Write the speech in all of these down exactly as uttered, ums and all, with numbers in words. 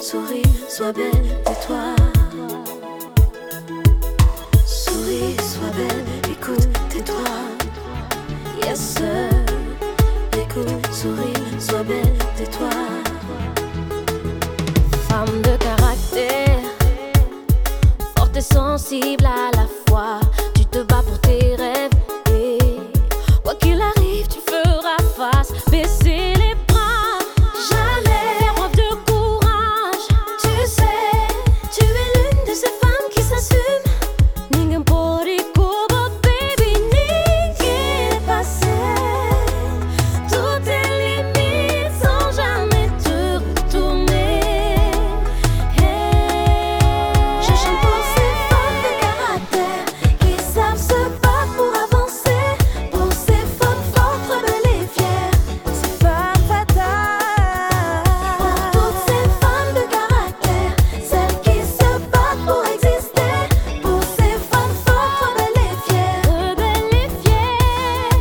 souris, sois belle, tais-toi. Souris, sois belle, écoute, tais-toi. Yes sir. Écoute, souris, sois belle, tais-toi. Femme de caractère, forte et sensible à la fois. Tu te bats pour tes rêves et quoi qu'il arrive, tu feras face. Baisser les bras, jamais. Faire preuve de courage. Tu sais, tu es l'une de ces femmes qui s'assument. Ninguém pode cobrar, baby, ninguém passé. Toutes tes limites sans jamais te retourner. Hey. Je chante pour ces femmes de caractère qui savent se battre pour avancer. Pour ces femmes fortes, rebelles et fières. Ces femmes fatales. Pour toutes ces femmes de caractère, celles qui se battent pour exister. Pour ces femmes fortes, rebelles et fières. Rebelles et fières.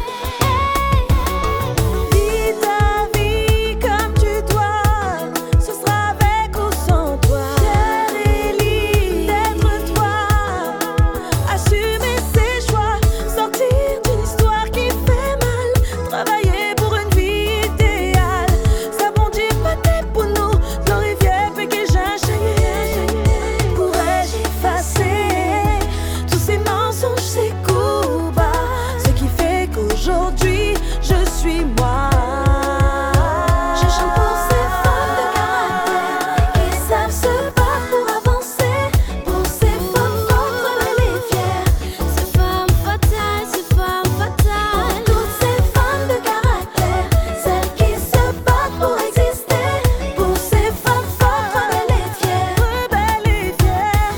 Vis ta vie comme tu dois, ce sera avec ou sans toi. Fière et libre d'être toi, assumer ses choix, sortir d'une histoire qui fait mal, travailler pour une vie idéale. Sabondier paté pour nous, glorifier pequeja chaye. Pourrais-je effacer tous ces mensonges, ces coups bas, ce qui fait qu'aujourd'hui je suis moi. Je chante pour ces femmes de caractère qui savent se battre pour avancer. Pour ces femmes fortes, rebelles et fières. Ces femmes fatales, ces femmes fatales. Pour toutes ces femmes de caractère, celles qui se battent pour exister. Pour ces femmes fortes, rebelles et fières. Rebelle et fière.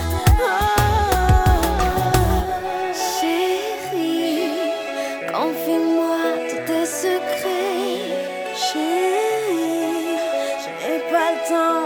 Chérie, confie-moi tous tes secrets. Chérie, je n'ai pas le temps